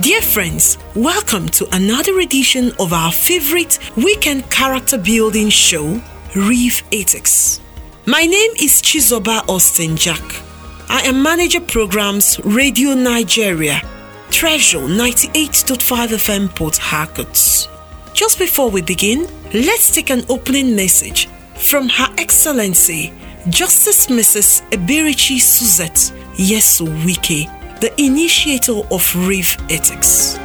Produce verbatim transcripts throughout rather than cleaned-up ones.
Dear friends, welcome to another edition of our favorite weekend character building show, Reef Ethics. My name is Chizoba Austin Jack. I am Manager Programs Radio Nigeria, Treasure ninety-eight point five F M Port Harcourt. Just before we begin, let's take an opening message from Her Excellency Justice Missus Eberichi Suzette Yesu Wike, the initiator of Reef Ethics.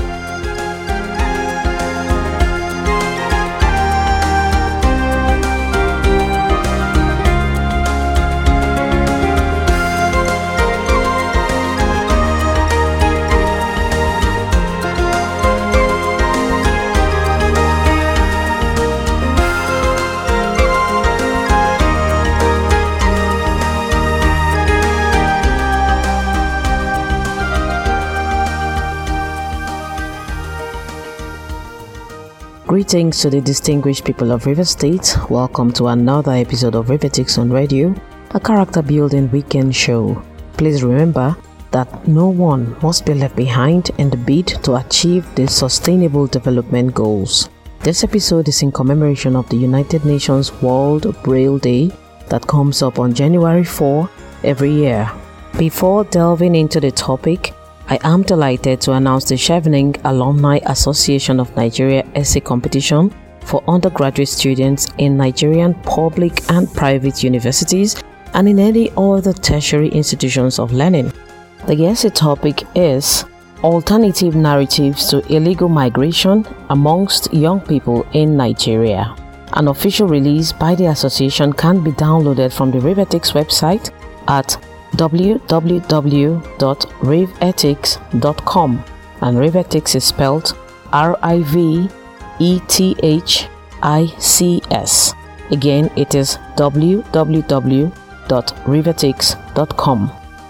Greetings to the distinguished people of Rivers State. Welcome to another episode of Reef Ethics on Radio, a character building weekend show. Please remember that no one must be left behind in the bid to achieve the Sustainable Development Goals. This episode is in commemoration of the United Nations World Braille Day that comes up on January fourth every year. Before delving into the topic, I am delighted to announce the Chevening Alumni Association of Nigeria Essay Competition for undergraduate students in Nigerian public and private universities and in any other tertiary institutions of learning. The essay topic is Alternative Narratives to Illegal Migration Amongst Young People in Nigeria. An official release by the association can be downloaded from the Reef Ethics website at w w w dot riv ethics dot com, and Reef Ethics is spelled R I V E T H I C S. Again, it is w w w dot riv ethics dot com.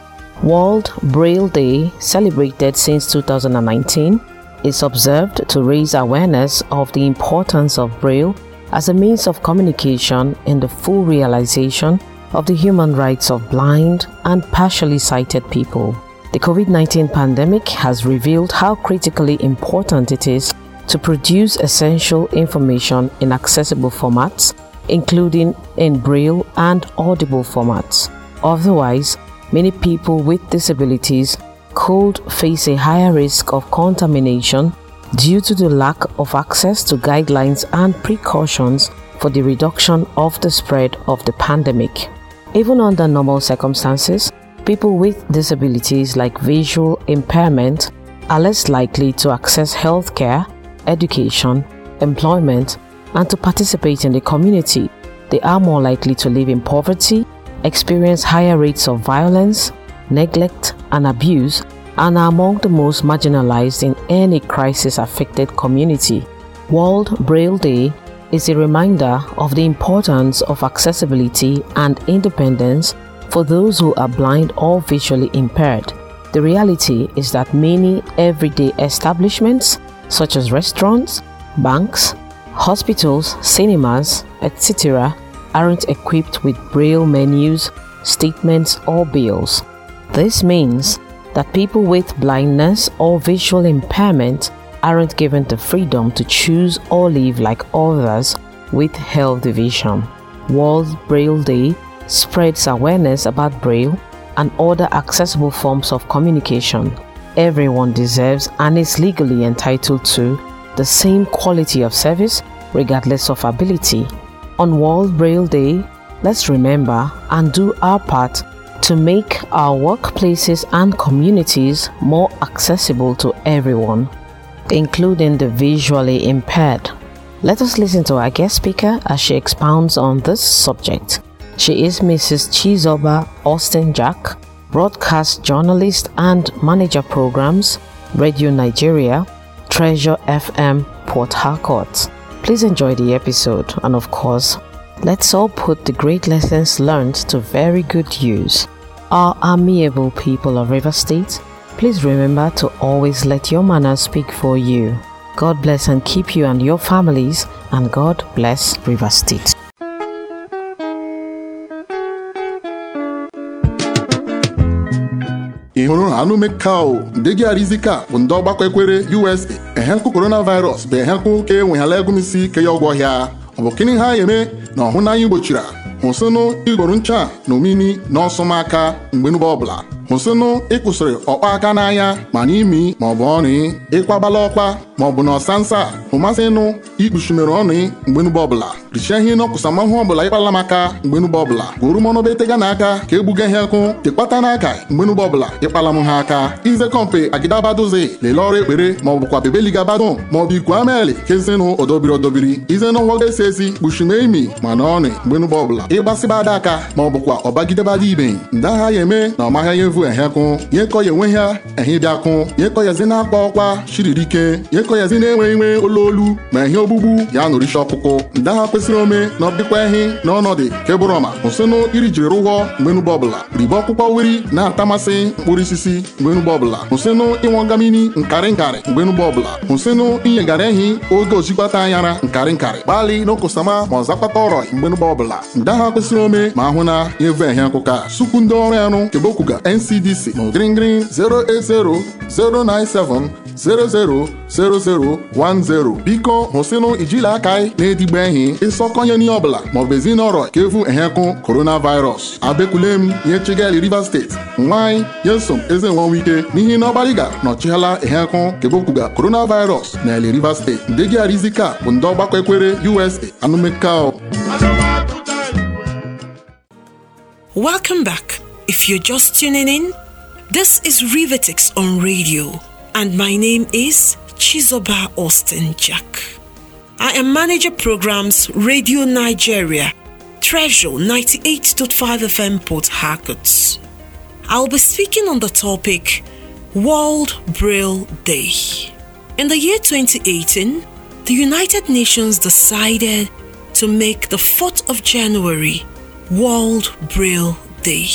World Braille Day, celebrated since two thousand nineteen, is observed to raise awareness of the importance of Braille as a means of communication in the full realization of the human rights of blind and partially sighted people. The covid nineteen pandemic has revealed how critically important it is to produce essential information in accessible formats, including in Braille and audible formats. Otherwise, many people with disabilities could face a higher risk of contamination due to the lack of access to guidelines and precautions for the reduction of the spread of the pandemic. Even under normal circumstances, people with disabilities like visual impairment are less likely to access healthcare, education, employment, and to participate in the community. They are more likely to live in poverty, experience higher rates of violence, neglect, and abuse, and are among the most marginalized in any crisis-affected community. World Braille Day is a reminder of the importance of accessibility and independence for those who are blind or visually impaired. The reality is that many everyday establishments, such as restaurants, banks, hospitals, cinemas, et cetera, aren't equipped with Braille menus, statements, or bills. This means that people with blindness or visual impairment aren't given the freedom to choose or live like others with healthy vision. World Braille Day spreads awareness about Braille and other accessible forms of communication. Everyone deserves and is legally entitled to the same quality of service regardless of ability. On World Braille Day, let's remember and do our part to make our workplaces and communities more accessible to everyone, including the visually impaired. Let us listen to our guest speaker as she expounds on this subject. She is Missus Chizoba Austin Jack, broadcast journalist and manager programs, Radio Nigeria, Treasure F M, Port Harcourt. Please enjoy the episode, and of course, let's all put the great lessons learned to very good use. Our amiable people of River State, please remember to always let your manners speak for you. God bless and keep you and your families, and God bless River State. ị hụrụ anụ mekao ndị gị arizika bụ ndị ọgbakọ ekwere U S A ehenku coronavirus bụ ehenku ka enweghala egumisi ke ya ọgwọ ọhịa ọ bụ kini ha eme na ọhụ na anyị gbochiri hụsịnụ igoro ncha na omimi na ọsọmaka mgbe nụba ọbụla hụsịnụ ịkwụsịrị ọkpa aka n'anya ma n'imi ma ọ bụ ọnụ ịkwabala ọkpa ma ọ bụ na ọsansa hụmasịnụ ikpuchimere ọnụ mgbe nụba ọbụla richie ihe n'ọkụsamahụ ọbụla ịkpala maka mgbe nụba ọbụla gwuru mọnọba etega n'aka ka egbuga ihe nkụ tekpata n'aka mgbe nụba ọbụla ịkpala m ha aka ize kọmpe agidabadozi lelee ọrụ ekpere ma ọ bụkwa bebeligabado ma ọ bụ ikwu ameli kezinụ odobiri odobiri ize n'ụhọ ga-esi ezi kpuchime imi ma na ọnụ mgbe nụba ọbụla ịgbasịbada aka ma ọ bụkwa ọbagidebada ibe ndị agha ya eme na ọmahịa ya evu ehekụ yekọ ya enwe ha ehi bịakụ yekọ yazi na-akpa ọkwa shiririke yekọ yazi na-enwe inwe olu olu ma ehi ogbugbu ya nụrịcha ọkpụkpụ ndị agha kwesịrị ome na ọdịkwa ehi na ọnọdụ kebụrọma hụsịnụ iri jiri rụgwọ mgbe nụba ọbụla ribe ọkpụkpọ wiri na-atamasị mkpụrụ isisi mgbe nụba ọbụla hụsịnụ ịnwọ ngamini nkarị nkarị mgbe nụba ọbụla hụsịnụ inyegara ehi oge ozigbata anyara nkarị nkarị gbalị n'okosama ma ọ zakpata ọrọ mgbe nụba ọbụla ndị agha kwesịrị ome ma ahụ na evu ehi nkụka sukwu ndị ọrụ anụ kebokwuga N C D C na giringiri zero eight zero zero nine seven zero zero zero zero one zero biko hụsịnụ ijila aka na-edigbo ehi ịsọkọnye n'ihe ọbụla maọbụ ezinọrọ ka evu ehekụ coronavirus abekule m nye chigali Rivers steeti nwanyị nyesom eze nwanwe ike n'ihi na ọgbariga nọchighala ehekụ kebokwuga coronavirus na ele Rivers steeti ndị gị arizika bụ ndị ọgbakọ ekwere U S A anụmekao. Welcome back. If you're just tuning in, this is Rivetics on radio, and my name is Chizoba Austin Jack. I am Manager Programs Radio Nigeria, Treasure ninety-eight point five F M Port Harcourt. I'll be speaking on the topic World Braille Day. In the year twenty eighteen, the United Nations decided to make the fourth of January World Braille Day.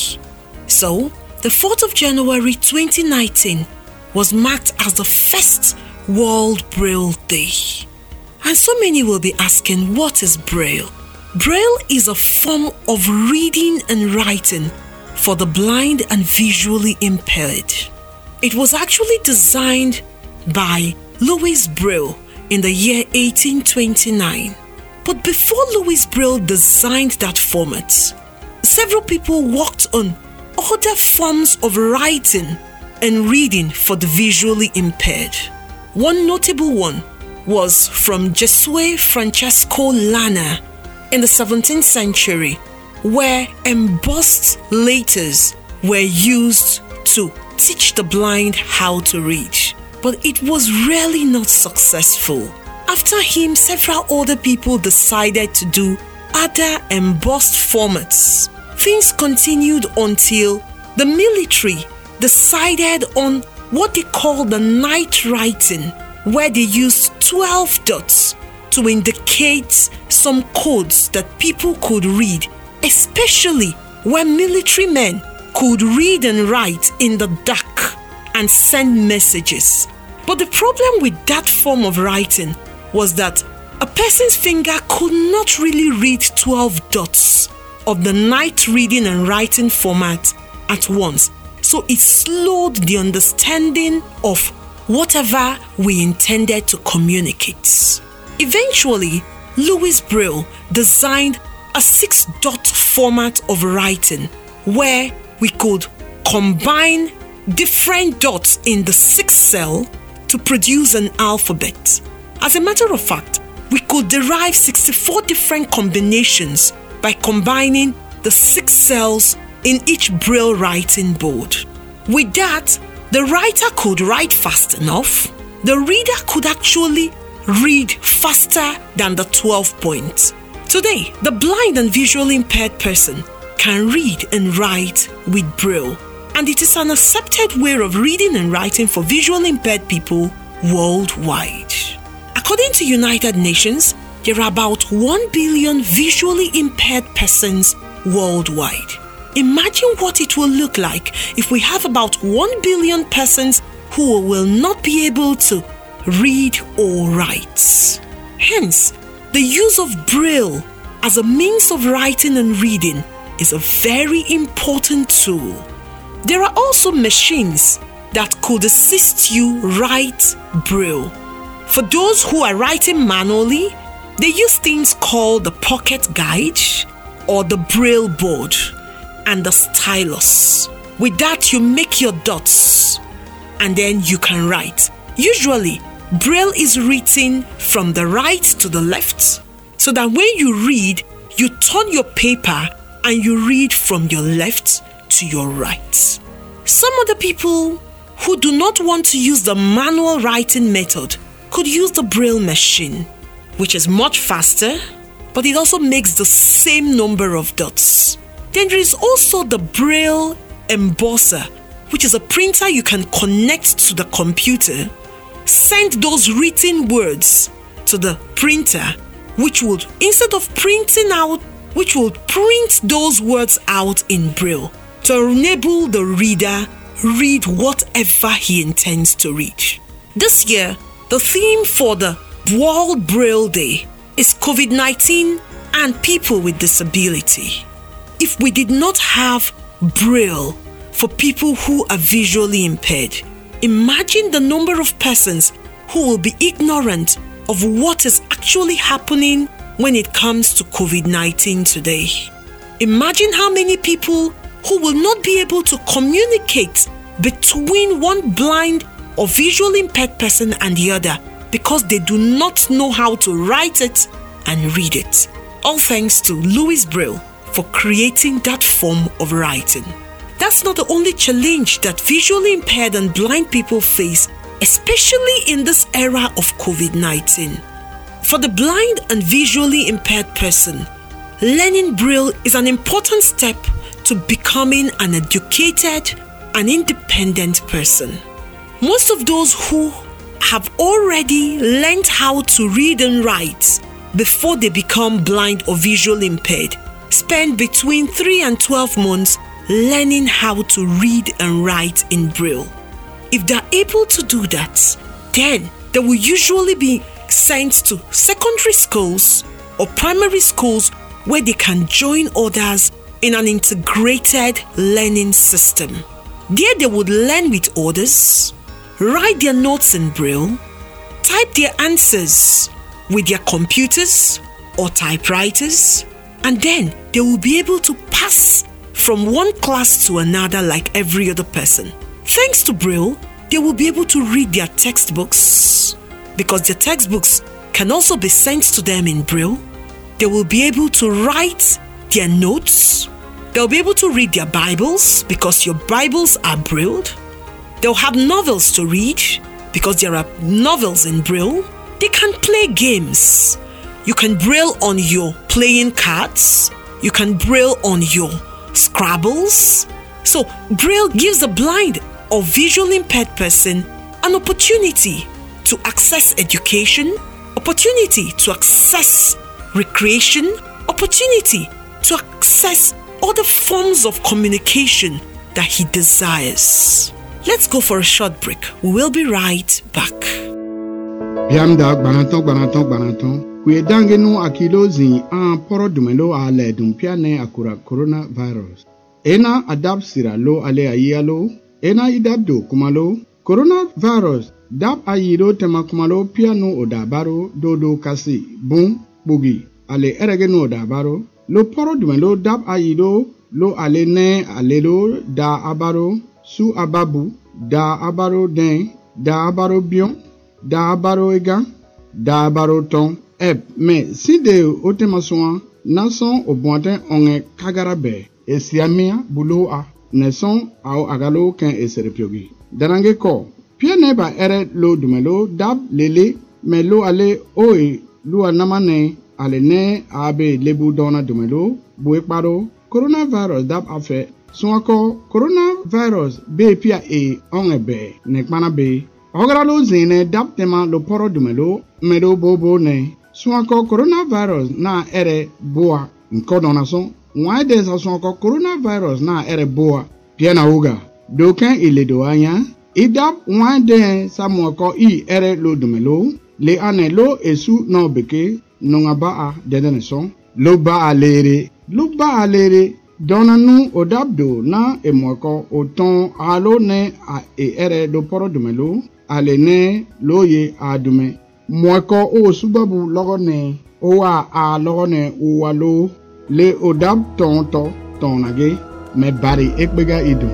So, the fourth of January twenty nineteen was marked as the first World Braille Day. And so many will be asking, what is Braille? Braille is a form of reading and writing for the blind and visually impaired. It was actually designed by Louis Braille in the year eighteen twenty-nine. But before Louis Braille designed that format, several people worked on other forms of writing and reading for the visually impaired. One notable one was from Gesue Francesco Lana in the seventeenth century, where embossed letters were used to teach the blind how to read. But it was really not successful. After him, several other people decided to do other embossed formats. Things continued until the military decided on what they call the night writing, where they used twelve dots to indicate some codes that people could read, especially when military men could read and write in the dark and send messages. But the problem with that form of writing was that a person's finger could not really read twelve dots of the night reading and writing format at once. So it slowed the understanding of whatever we intended to communicate. Eventually, Louis Braille designed a six-dot format of writing where we could combine different dots in the sixth cell to produce an alphabet. As a matter of fact, we could derive sixty-four different combinations by combining the six cells in each Braille writing board. With that, the writer could write fast enough. The reader could actually read faster than the twelve points. Today, the blind and visually impaired person can read and write with Braille, and it is an accepted way of reading and writing for visually impaired people worldwide. According to United Nations, there are about one billion visually impaired persons worldwide. Imagine what it will look like if we have about one billion persons who will not be able to read or write. Hence, the use of Braille as a means of writing and reading is a very important tool. There are also machines that could assist you write Braille. For those who are writing manually, they use things called the pocket guide or the Braille board and the stylus. With that, you make your dots and then you can write. Usually, Braille is written from the right to the left, so that when you read, you turn your paper and you read from your left to your right. Some other people who do not want to use the manual writing method could use the Braille machine, which is much faster, but it also makes the same number of dots. Then there is also the Braille embosser, which is a printer you can connect to the computer, send those written words to the printer, which would, instead of printing out, which will print those words out in Braille to enable the reader read whatever he intends to read. This year, the theme for the World Braille Day is COVID nineteen and people with disability. If we did not have Braille for people who are visually impaired, imagine the number of persons who will be ignorant of what is actually happening when it comes to COVID nineteen today. Imagine how many people who will not be able to communicate between one blind or visually impaired person and the other because they do not know how to write it and read it. All thanks to Louis Braille for creating that form of writing. That's not the only challenge that visually impaired and blind people face, especially in this era of COVID nineteen. For the blind and visually impaired person, learning Braille is an important step to becoming an educated and independent person. Most of those who have already learned how to read and write before they become blind or visually impaired spend between three and twelve months learning how to read and write in Braille. If they're able to do that, then they will usually be sent to secondary schools or primary schools where they can join others in an integrated learning system. There they would learn with others, write their notes in Braille, type their answers with their computers or typewriters, and then they will be able to pass from one class to another like every other person. Thanks to Braille, they will be able to read their textbooks because their textbooks can also be sent to them in Braille. They will be able to write their notes. They'll be able to read their Bibles because your Bibles are Brailled. They'll have novels to read because there are novels in Braille. They can play games. You can Braille on your playing cards. You can Braille on your Scrabbles. So Braille gives the blind or visually impaired person an opportunity to access education, opportunity to access recreation, opportunity to access other forms of communication that he desires. Let's go for a short break. We will be right back. Yamda banaton banaton banaton. We dange no akilozi an poro dumelo a le dumpiane akura coronavirus. Ena adab sira lo ale ayalo. Ena idabdo kumalo. Coronavirus dab ayiro tema kumalo piano odabaro dodo kasi bun bugi ale eregeno odabaro. Lo poro dumelo dab ayido lo ale ne alelo da abaro su ababu da abaro den da abaro bion da abaro ega da abaro ton eb me si de otemaswa nason oboaten onge kagarabe esiamia bulo a neson ao agalo ken eserepiogi darange ko pia neba ere lo dumelo dab lele me lo ale oe lo anamane ale ne abe lebu dona dumelo bue paro coronavirus dab afe Sonko coronavirus be pia e ongebe ne kpana be ogara lo zine dab tema lo poro dumelo medo bobo ne sonko coronavirus na ere boa nkodona son why des sonko coronavirus na ere boa pia na uga doken iledo anya idab why de samoko i ere lo dumelo le ane lo esu no beke no ngaba a dedene son lo ba alere lo ba alere Donanu odabdo na emwako oton alo ne a e ere do poro dumelo ale ne loye adume mwako o subabu logone o a a logone o walo le odab tonto tonage me bari ekbega idum.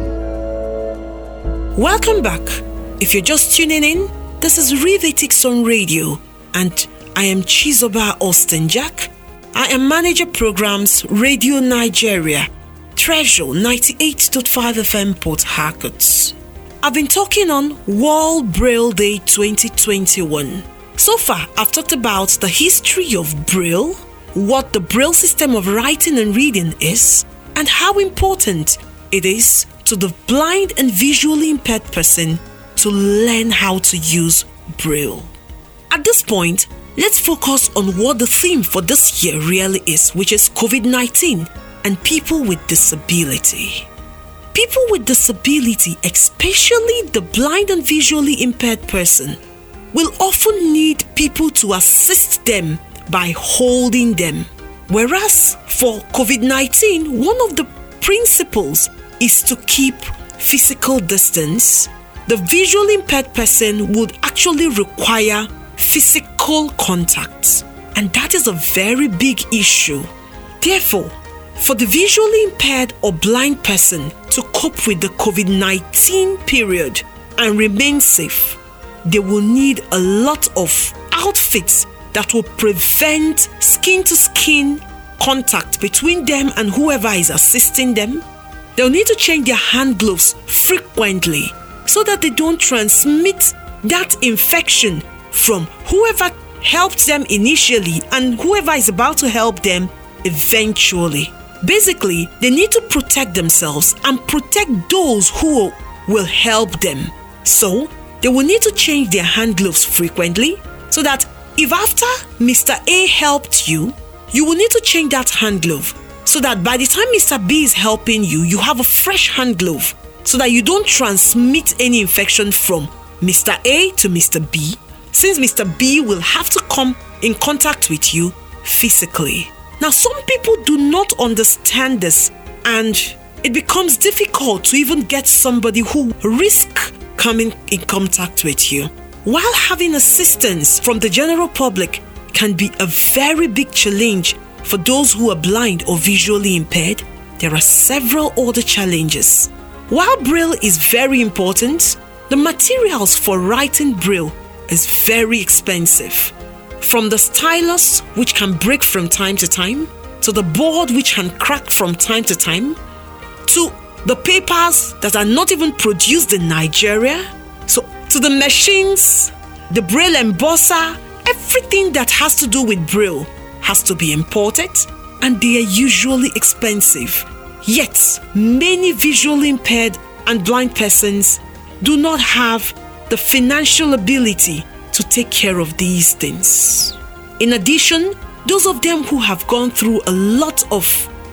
Welcome back. If you're just tuning in, this is Rivetics on Radio, and I am Chizoba Austin Jack. I am Manager Programs Radio Nigeria, Treasure ninety-eight point five F M Port Harcourt. I've been talking on World Braille Day twenty twenty-one. So far, I've talked about the history of Braille, what the Braille system of writing and reading is, and how important it is to the blind and visually impaired person to learn how to use Braille. At this point, let's focus on what the theme for this year really is, which is COVID nineteen and people with disability. People with disability, especially the blind and visually impaired person, will often need people to assist them by holding them. Whereas for COVID nineteen, one of the principles is to keep physical distance. The visually impaired person would actually require physical contact, and that is a very big issue. Therefore, for the visually impaired or blind person to cope with the COVID nineteen period and remain safe, they will need a lot of outfits that will prevent skin-to-skin contact between them and whoever is assisting them. They'll need to change their hand gloves frequently so that they don't transmit that infection from whoever helped them initially and whoever is about to help them eventually. Basically, they need to protect themselves and protect those who will help them. So, they will need to change their hand gloves frequently so that if after Mister A helped you, you will need to change that hand glove so that by the time Mister B is helping you, you have a fresh hand glove so that you don't transmit any infection from Mister A to Mister B, since Mister B will have to come in contact with you physically. Now, some people do not understand this, and it becomes difficult to even get somebody who risk coming in contact with you. While having assistance from the general public can be a very big challenge for those who are blind or visually impaired, there are several other challenges. While Braille is very important, the materials for writing Braille is very expensive. From the stylus, which can break from time to time, to the board, which can crack from time to time, to the papers that are not even produced in Nigeria, so to the machines, the Braille embosser, everything that has to do with Braille has to be imported, and they are usually expensive. Yet, many visually impaired and blind persons do not have the financial ability to take care of these things. In addition, those of them who have gone through a lot of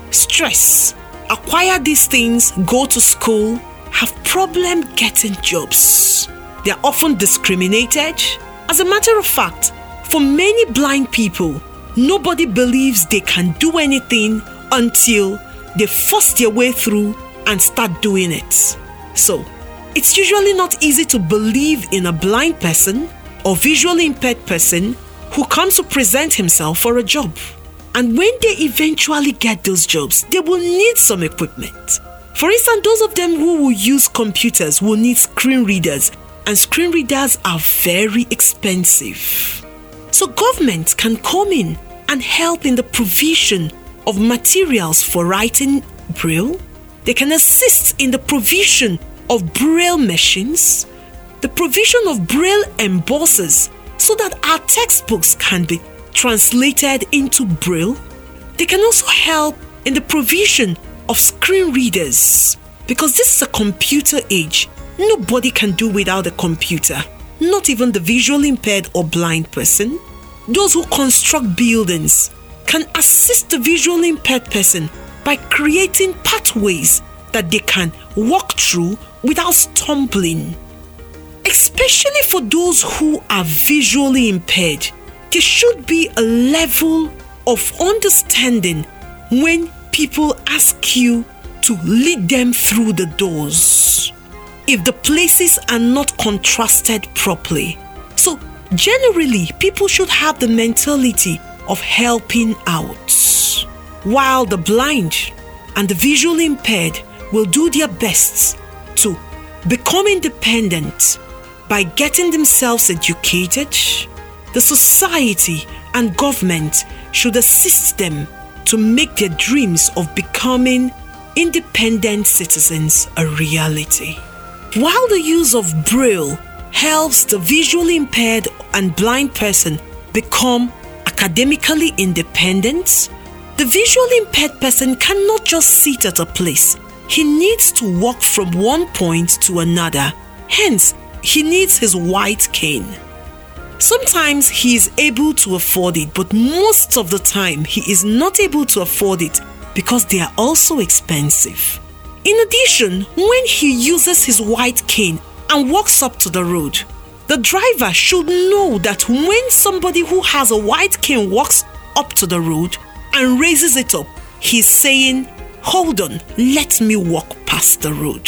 stress, acquire these things, go to school, have problem getting jobs. They are often discriminated. As a matter of fact, for many blind people, nobody believes they can do anything until they force their way through and start doing it. So, it's usually not easy to believe in a blind person or visually impaired person who comes to present himself for a job. And when they eventually get those jobs, they will need some equipment. For instance, those of them who will use computers will need screen readers, and screen readers are very expensive. So government can come in and help in the provision of materials for writing Braille. They can assist in the provision of Braille machines, the provision of Braille embossers so that our textbooks can be translated into Braille. They can also help in the provision of screen readers, because this is a computer age. Nobody can do without a computer, not even the visually impaired or blind person. Those who construct buildings can assist the visually impaired person by creating pathways that they can walk through without stumbling. Especially for those who are visually impaired, there should be a level of understanding when people ask you to lead them through the doors if the places are not contrasted properly. So generally, people should have the mentality of helping out, while the blind and the visually impaired will do their best to become independent by getting themselves educated. The society and government should assist them to make their dreams of becoming independent citizens a reality. While the use of Braille helps the visually impaired and blind person become academically independent, the visually impaired person cannot just sit at a place. He needs to walk from one point to another. Hence, he needs his white cane. Sometimes he is able to afford it, but most of the time he is not able to afford it because they are also expensive. In addition, when he uses his white cane and walks up to the road, the driver should know that when somebody who has a white cane walks up to the road and raises it up, he's saying, "Hold on, let me walk past the road."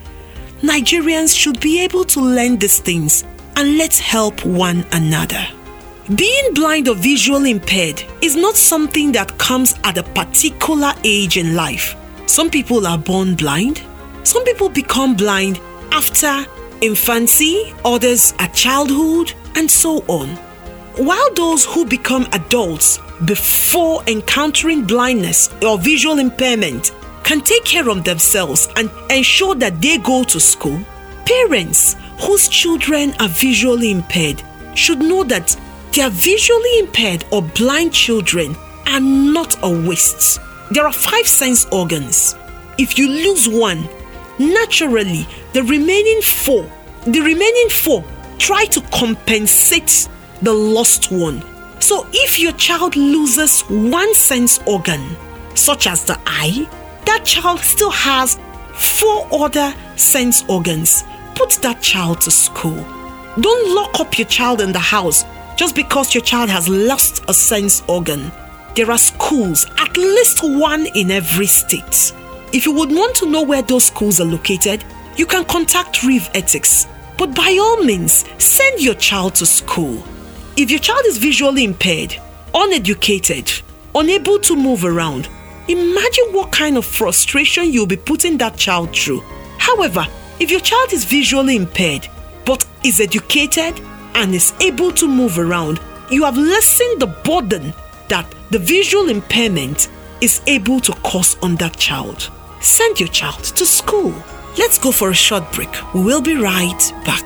Nigerians should be able to learn these things, and let's help one another. Being blind or visually impaired is not something that comes at a particular age in life. Some people are born blind. Some people become blind after infancy, others at childhood, and so on. While those who become adults before encountering blindness or visual impairment can take care of themselves and ensure that they go to school, parents whose children are visually impaired should know that their visually impaired or blind children are not a waste. There are five sense organs. If you lose one, naturally the remaining four, the remaining four try to compensate the lost one. So if your child loses one sense organ, such as the eye, that child still has four other sense organs. Put that child to school. Don't lock up your child in the house just because your child has lost a sense organ. There are schools, at least one in every state. If you would want to know where those schools are located, you can contact Reeve Ethics. But by all means, send your child to school. If your child is visually impaired, uneducated, unable to move around, imagine what kind of frustration you'll be putting that child through. However, if your child is visually impaired, but is educated and is able to move around, you have lessened the burden that the visual impairment is able to cause on that child. Send your child to school. Let's go for a short break. We will be right back.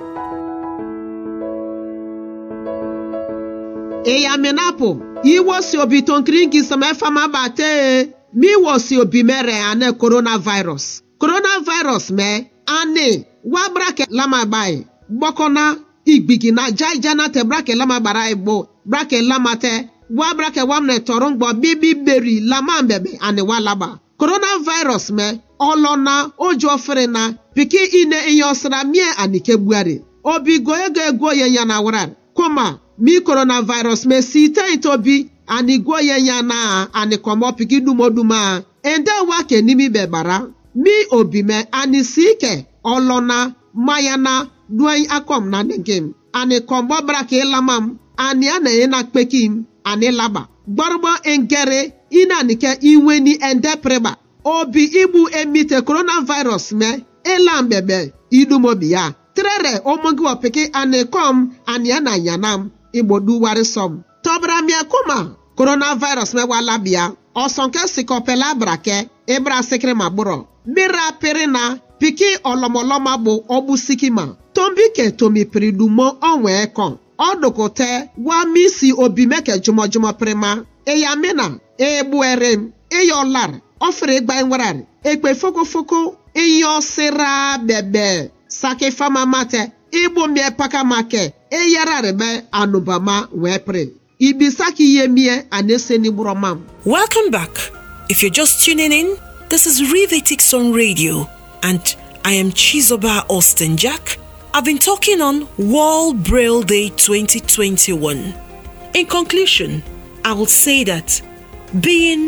Eya menapo, iwo si obi tonkringi samefama bate, mi wo si obi mere ane coronavirus. Coronavirus me, ane, wa brake lama bae, bokona, igbigi na jaijana te brake lama bara ebo, brake lama te, wa brake wamne torongbo bibi beri lama mbebe ane walaba. Coronavirus me, olona, ojo frena, piki ine inyosra mie anike buare. Obi goye goye yana warar, koma, mi coronavirus me site itobi ani goye yana ani komo piki dumoduma ende wake nimi bebara mi obi me ani sike olona mayana duai akom na ngem ani kombo brake lamam ani ana ena pekim ani laba gbarbo engere ina nike iweni ende preba obi ibu emite coronavirus me elam bebe idumobi ya trere omongi wapeke ani kom ani ana yanam Ibodu warisom. Tobra miakuma. Coronavirus me walabia. Osonke sikopela brake. Ebra sekre maburo. Mira perena. Piki olomoloma bo obu sikima. Tombike tomi pridumo onwe ekon. Odokote. Wa misi obimeke jumo jumo prema. Eya mena. Ebu erem. Eyo lar. Ofre gba enwarari. Ekpe foko foko. Eyo sera bebe. Sake fama mate. Ibo mie paka make. E yara rebe anubama wepre. Ibisaki yemie anese ni buromam. Welcome back. If you're just tuning in, this is Reeve Ethics on Radio, and I am Chizoba Austin Jack. I've been talking on World Braille Day twenty twenty-one. In conclusion, I will say that being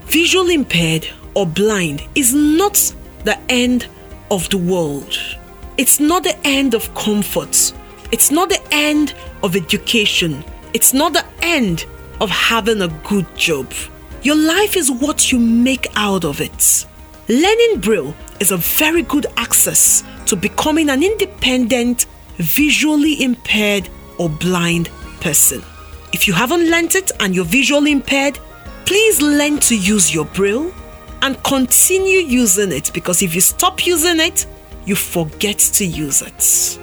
visually impaired or blind is not the end of the world. It's not the end of comfort. It's not the end of education. It's not the end of having a good job. Your life is what you make out of it. Learning Braille is a very good access to becoming an independent, visually impaired or blind person. If you haven't learnt it and you're visually impaired, please learn to use your Braille and continue using it, because if you stop using it, you forget to use it.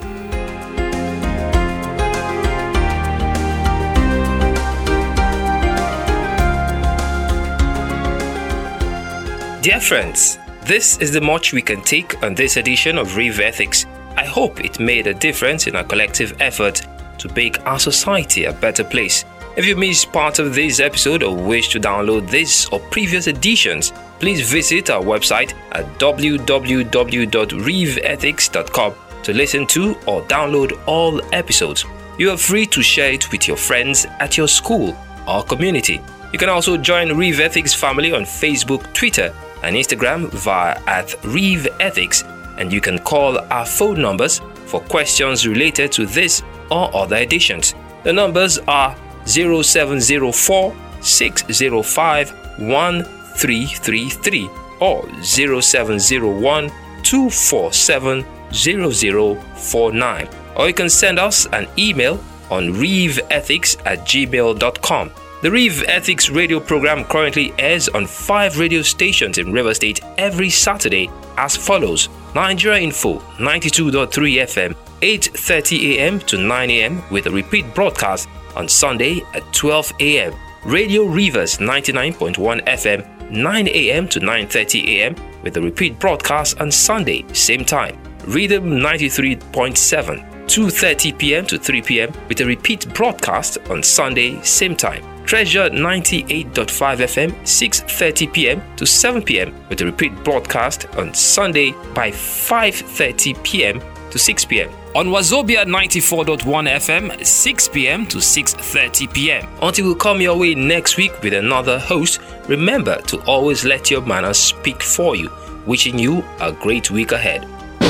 Dear friends, this is the much we can take on this edition of Rev Ethics. I hope it made a difference in our collective effort to make our society a better place. If you missed part of this episode or wish to download this or previous editions, please visit our website at w w w dot rev ethics dot com to listen to or download all episodes. You are free to share it with your friends at your school or community. You can also join Rev Ethics family on Facebook, Twitter, and Instagram via at Rev Ethics, and you can call our phone numbers for questions related to this or other editions. The numbers are zero seven zero four, six zero five, one three three three or zero seven zero one, two four seven, zero zero four nine, or you can send us an email on rev ethics at gmail dot com. The Rev Ethics radio program currently airs on five radio stations in Rivers State every Saturday as follows: Nigeria Info ninety-two point three F M, eight thirty a m to nine a m with a repeat broadcast on Sunday at twelve a m Radio Rivers ninety-nine point one F M, nine a m to nine thirty a m with a repeat broadcast on Sunday, same time. Rhythm ninety-three point seven, two thirty p m to three p m with a repeat broadcast on Sunday, same time. Treasure ninety-eight point five F M, six thirty p m to seven p m with a repeat broadcast on Sunday by five thirty p m to six p m On Wazobia ninety-four point one F M, six p m to six thirty p m Until we come your way next week with another host, remember to always let your manners speak for you. Wishing you a great week ahead.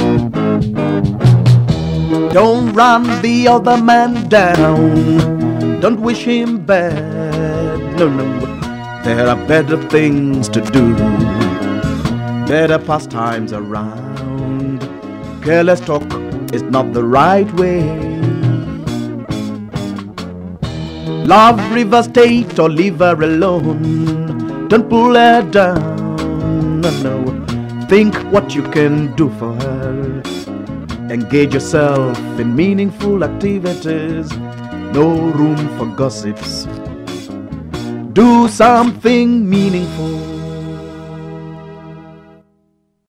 Don't run the other man down. Don't wish him bad. No, no. There are better things to do. Better pastimes around. Careless talk is not the right way. Love River State or leave her alone. Don't pull her down. No, no. Think what you can do for her. Engage yourself in meaningful activities. No room for gossips. Do something meaningful.